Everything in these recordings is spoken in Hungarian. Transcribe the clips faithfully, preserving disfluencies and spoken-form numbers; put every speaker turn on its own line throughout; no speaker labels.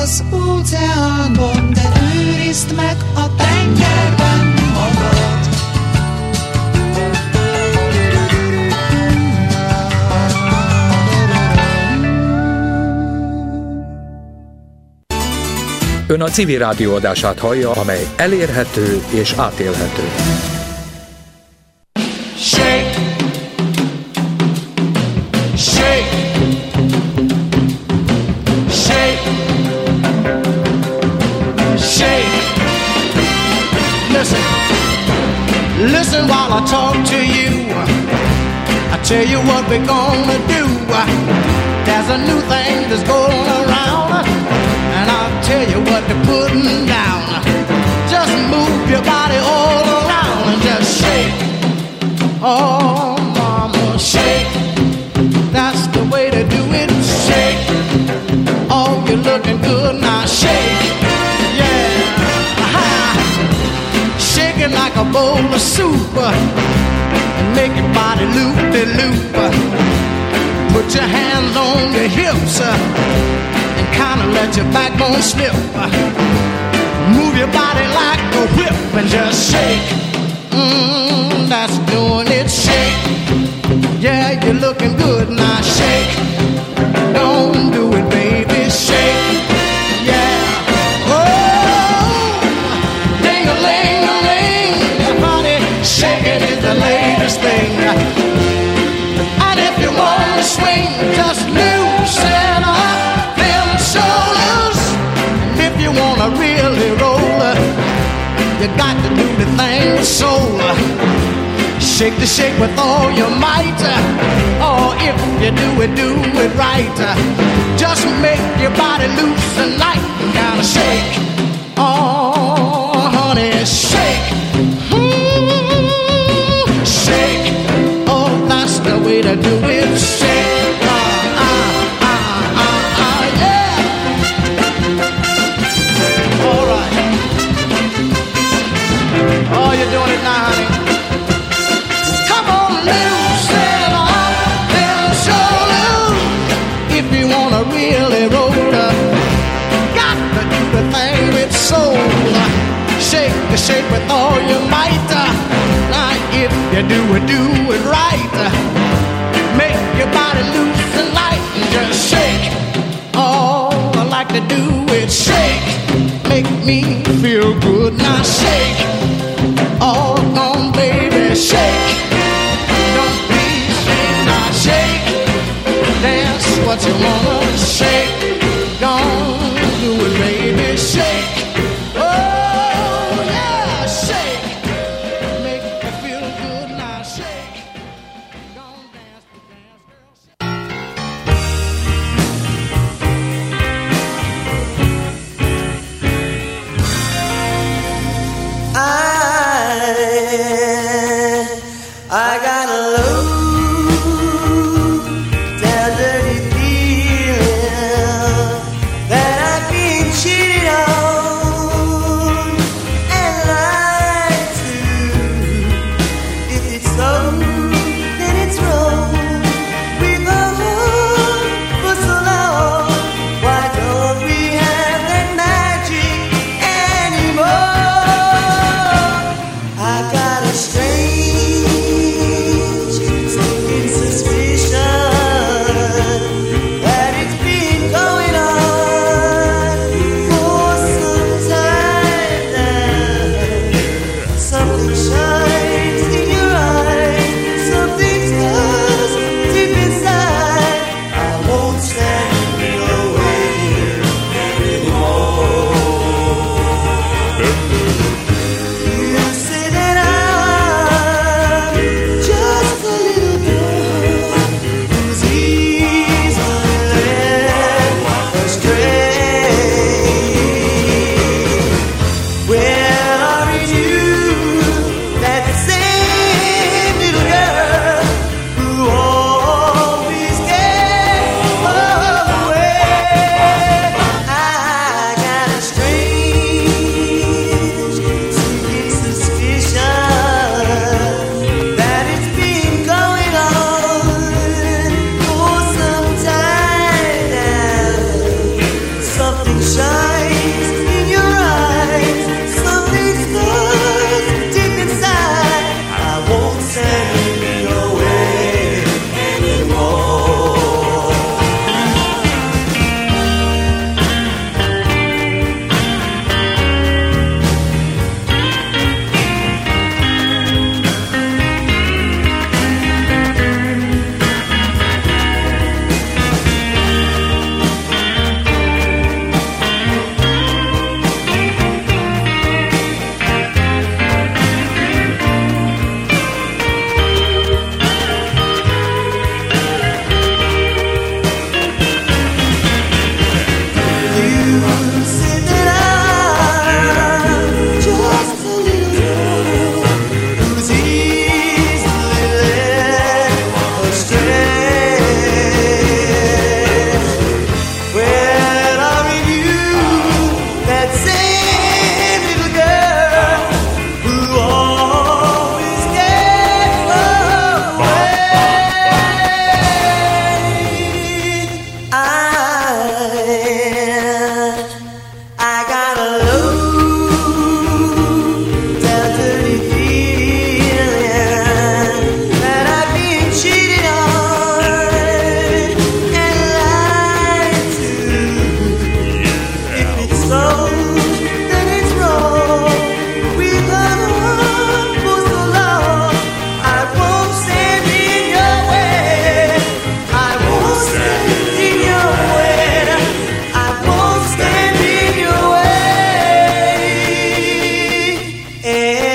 az óceánban, de őrizd meg a tengerben magad.
Ön a Civil Rádió adását hallja, amely elérhető és átélhető.
Shake, shake, shake, shake. Listen, listen while I talk to you. I tell you what we're gonna do. There's a new thing that's going around, and I'll tell you what they're putting down. Just move your body all around and just shake. Oh, mama, shake. That's the way to do it. Shake. Oh, you're looking good now. Shake. Yeah. Aha. Shake it like a bowl of soup and make your body loop-de-loop. Put your hands on your hips and kind of let your backbone slip. Move your body like a whip and just shake. Mmm, that's doing it. Shake. Yeah, you're looking good now. Shake. Don't do it, baby. Shake. Yeah. Oh, ding-a-ling-a-ling, honey. Shaking is the latest thing. And if you want to swing, just loosen up them shoulders. And if you want to really roll, you got to do the thing with soul. Shake the shake with all your might. Oh, if you do it, do it right. Just make your body loose and light and kind of shake. Oh, honey, shake. Mm, shake. Oh, that's the way to do it. Shake. Uh, uh, uh, uh, uh, yeah. All right. Oh, you're doing it now, honey. Come on, loosen up them shoulders. If you wanna really roll up, got to do the thing with soul. Shake the shake with all your might. Now, if you do it, do it right. Make your body loose and light and just shake. Oh, I like to do it. Shake, make me feel good. Now shake. Oh, come baby, shake. Don't be ashamed, now shake. Dance what you wanna shake. Don't do it, baby, shake. Oh, yeah, shake. Make me feel good, now shake. Don't dance the dance, girl,
I got a low down dirty feeling that I've been cheated on and lied to. If it's so, then it's wrong. We've gone for so long. Why don't we have that magic anymore? I got a strange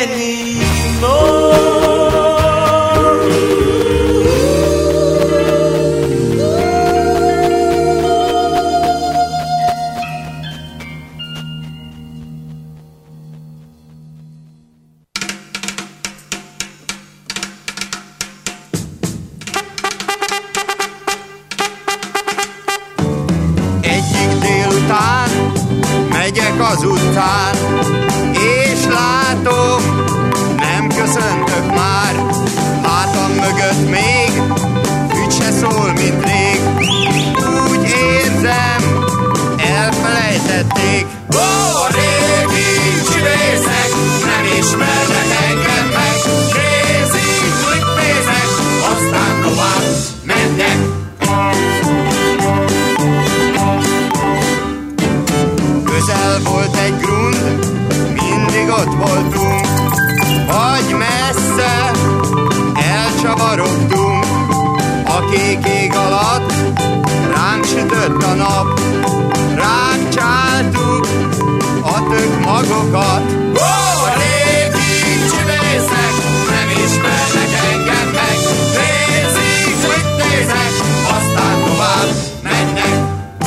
Megyek az utcán, és látom, nem köszöntök már. Hátam mögött még, ügy se szól, mint rég. Úgy érzem, elfelejtették. Ó, a régi csibészek, nem ismernek engem meg. Crazy flipézek, aztán tovább mennek. Közel volt egy grund, mindig ott voltunk, vagy messze elcsavarogtunk. A kék ég alatt ránk sütött a nap, ránk csáltuk a tök magokat. Ó, a régi csibészek, nem ismernek engem meg. Nézik, mit nézek, aztán tovább mennek.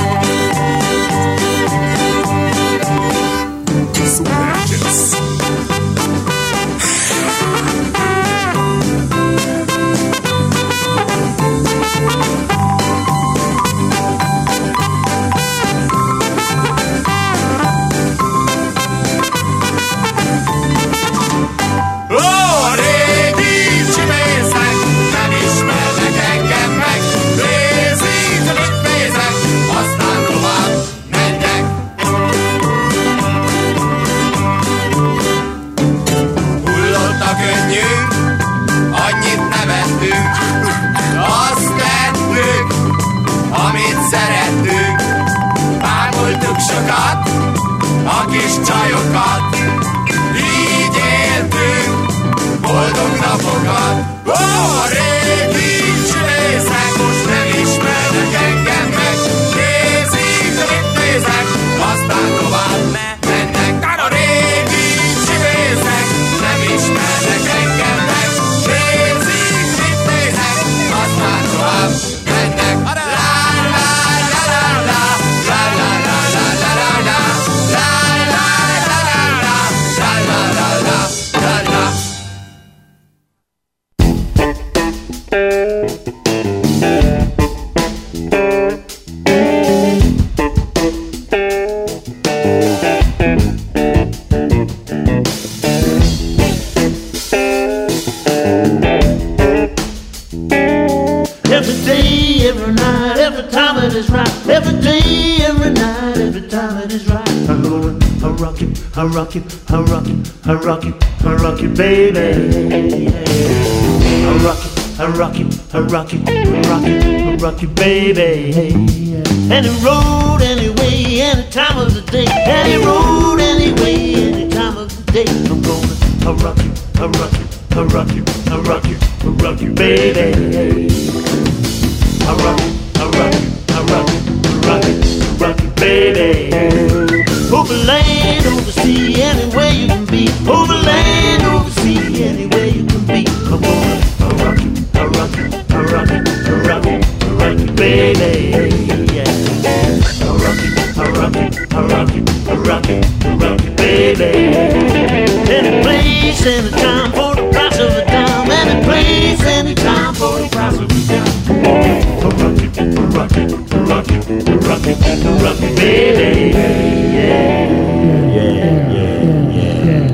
Szerettük, bámultuk sokat, a kis csajokat, így éltünk boldog napokat. Ó, a régi csibészek most nem ismernek engem meg. Nézik, mit nézek, aztán tovább mennek. A régi csibészek nem ismernek engem meg. Nézik, mit nézek, aztán tovább mennek.
I rock it, I rock it, I rock it, I rock it, baby. I rock it, I rock it, I rock it, I rock it, I rock it, baby. Any road, any way, any time of the day. Any road, any way, any time of the day. I'm gonna, I rock it, I rock it, I rock it, I rock it, I rock it, baby. I rock it, I rock it, I rock it, I rock it, I rock it, baby. Over land, over sea, anywhere you can be. Over land, over sea, anywhere you can be. Come on, I rock it, I rock it, I rock it, I rock it, I rock it, baby. Yeah. I rock it, I rock it, I rock it, I rock it, I rock it, baby. Any place, any time for the price of a dime. Any place, any time for the price of a dime. I rock it, I rock it, I rock it, I rock it, I rock it, baby. Yeah, yeah, yeah, yeah.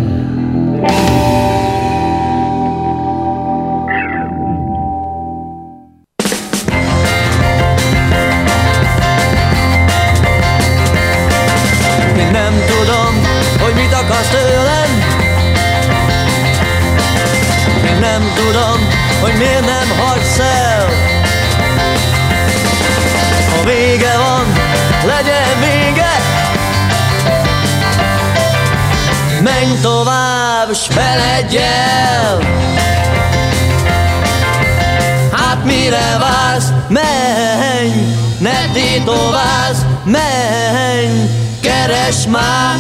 Még nem tudom, hogy mit akarsz tőlem. Még nem tudom, hogy miért nem hagysz el. Ha vége van, legyen vége. Menj tovább, s feledj el. Hát mire vársz, menj, ne tétovázz, menj. keres már.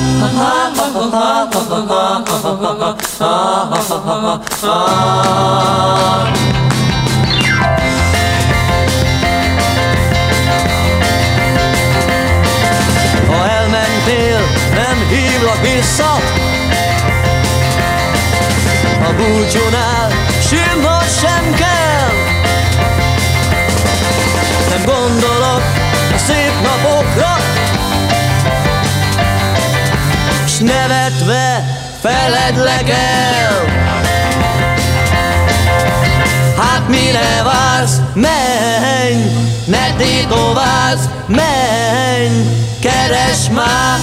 Ha elmentél, nem hívlak vissza. A búcsúnál sírnod sem kell. Nem gondolok a szép napokra, s nevetve feledlek el. Hát mire vársz? Menj, ne tétovázz, menj, keresd már.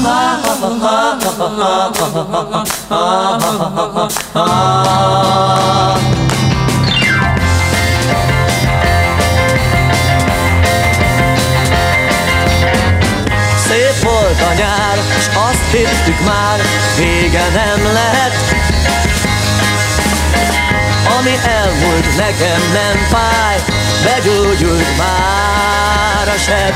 Szép volt a nyár, s azt hittük már, vége nem lehet. Ami elmúlt, nekem nem fáj, begyógyult már a seb.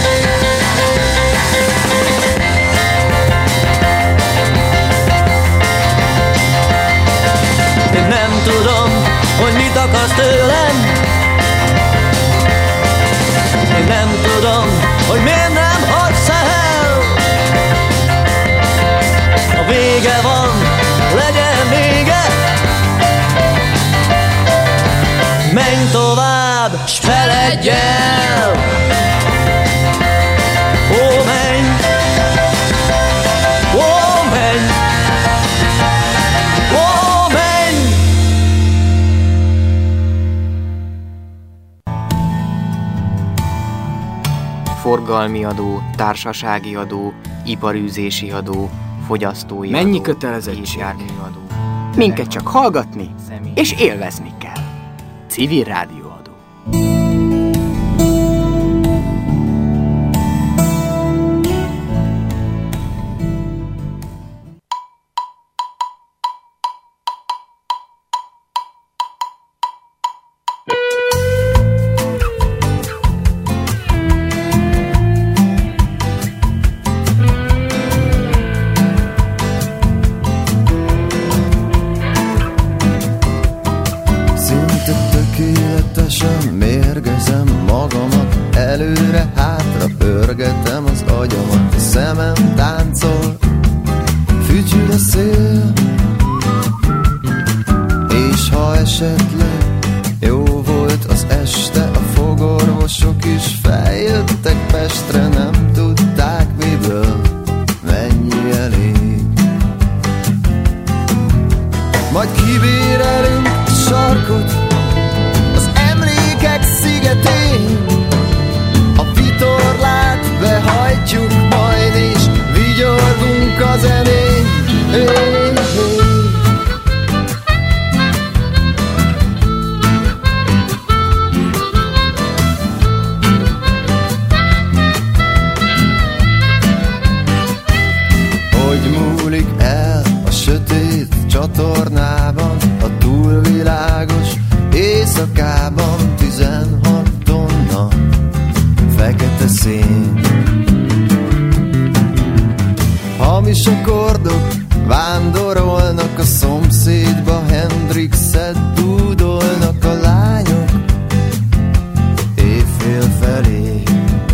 Én nem tudom, hogy mit akarsz tőlem. Én nem tudom, hogy miért nem hagysz el. A vége van, legyen vége. Menj tovább, s feledj el. Ó, menj, ó, menj, ó, menj.
Forgalmi adó, társasági adó, iparűzési adó, fogyasztói
Mennyi
adó,
kötelezettség?
gépjárműadó.
Minket csak hallgatni és élvezni kell. Civil rádióadó.
Előre-hátra pörgetem az agyamat, a szemem táncol, fütyül a szél. És ha esetleg jó volt az este, a fogorvosok is feljöttek Pestre, nem tudták miből, mennyi elég. Majd kibérelünk sarkot az emlékek szigetén, torlát behajtjuk majd, és vigyorgunk a zenén. Hey, hey. Hogy múlik el a sötét csatornában, a túlvilágos éjszakában, tizenhat tonna fekete szén. Hamis akkordok vándorolnak a szomszédba, Hendrixet dúdolnak a lányok éjfél felé.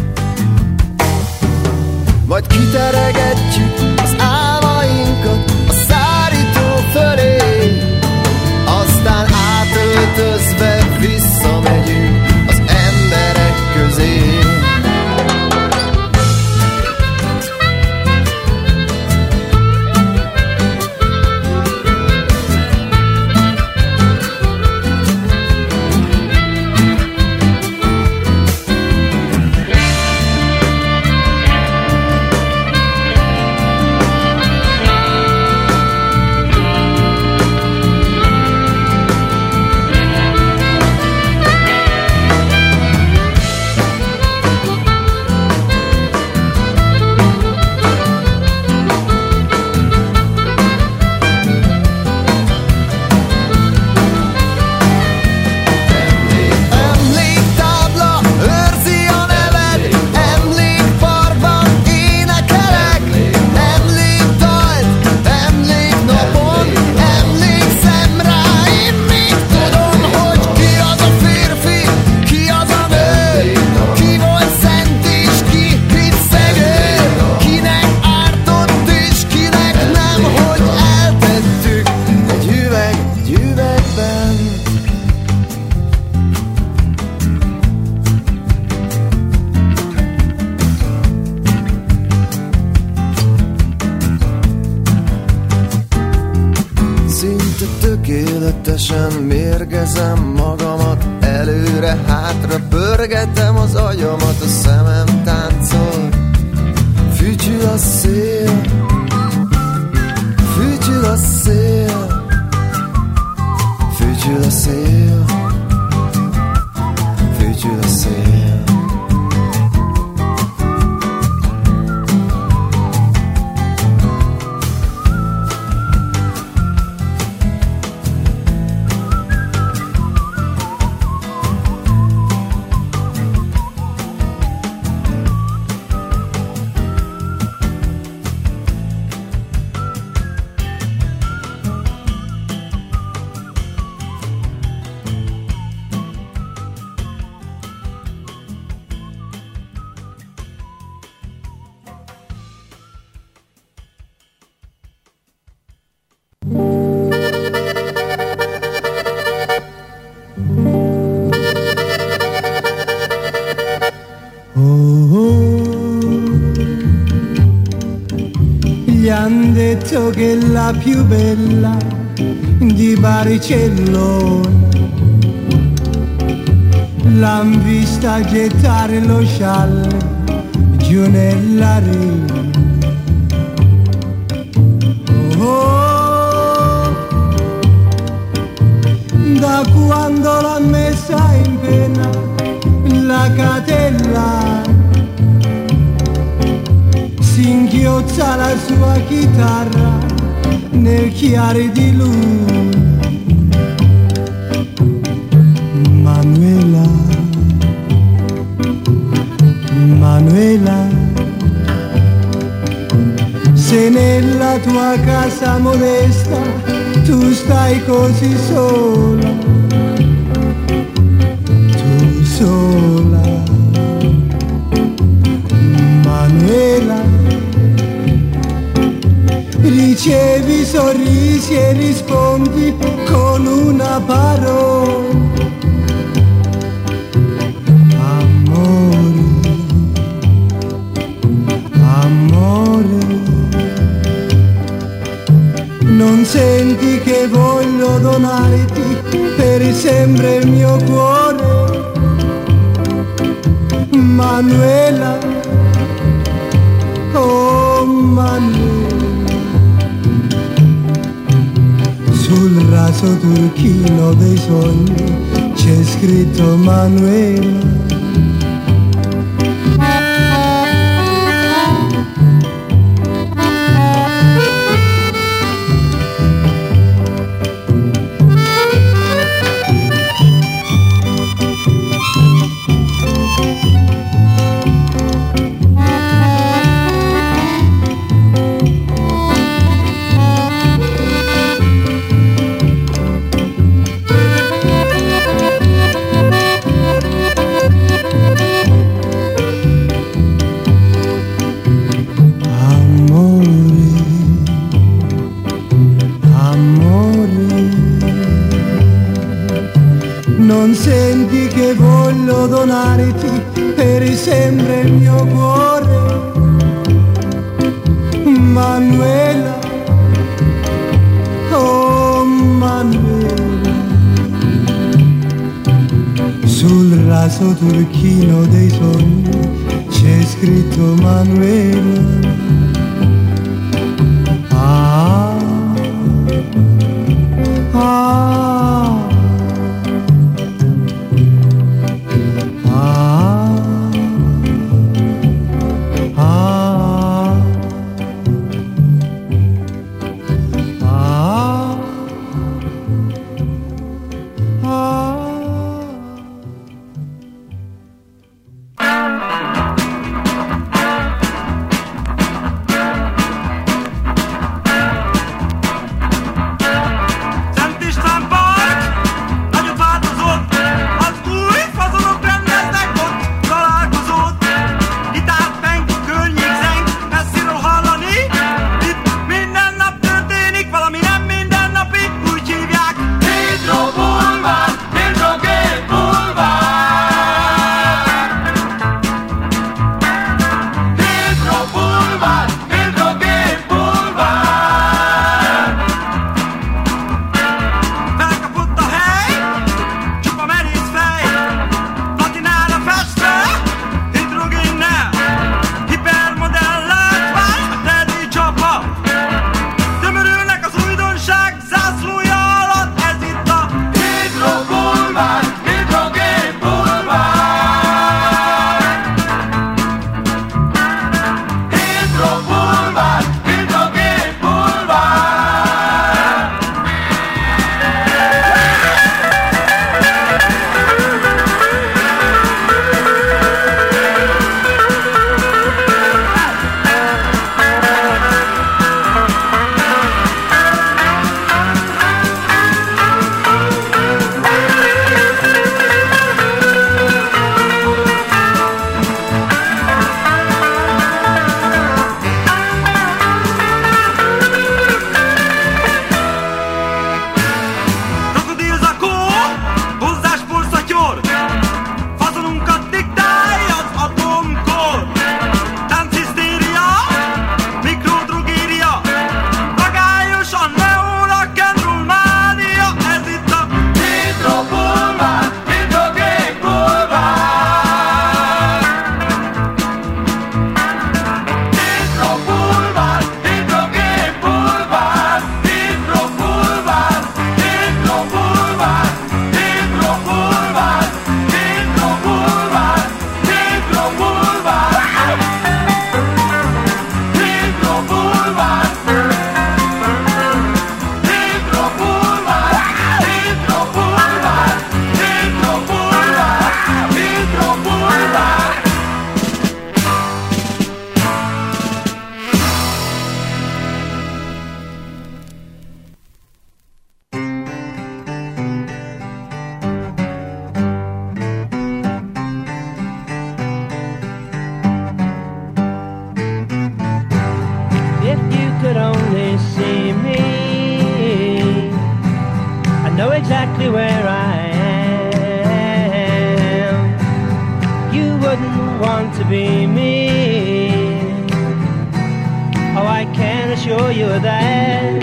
Majd kiteregetjük az álmainkat a szárító fölé, aztán átöltözve visszamegyünk az emberek közé. Félöttesen mérgezem magamat, előre-hátra pörgetem az agyamat, a szemem táncol, fütyül a szél, fütyül a szél, fütyül a szél, fütyül a szél.
Che è la più bella di Barcellona l'han vista gettare lo scialle giù nella riva. Oh, da quando l'ha messa in pena la catella si inchiozza la sua chitarra nel chiare di luna. Manuela, Manuela, se nella tua casa modesta tu stai così sola, tu sola, Manuela, ricevi sorrisi e rispondi con una parola. Amore, amore, non senti che voglio donarti per sempre il mio cuore, Manuela, oh Manuela. Sul raso turchino dei sogni c'è scritto Manuela. Non senti che voglio donarti per sempre il mio cuore, Manuela, oh Manuela. Sul raso turchino dei sogni c'è scritto Manuela. Ah, ah.
exactly where I am. You wouldn't want to be me. Oh, I can assure you that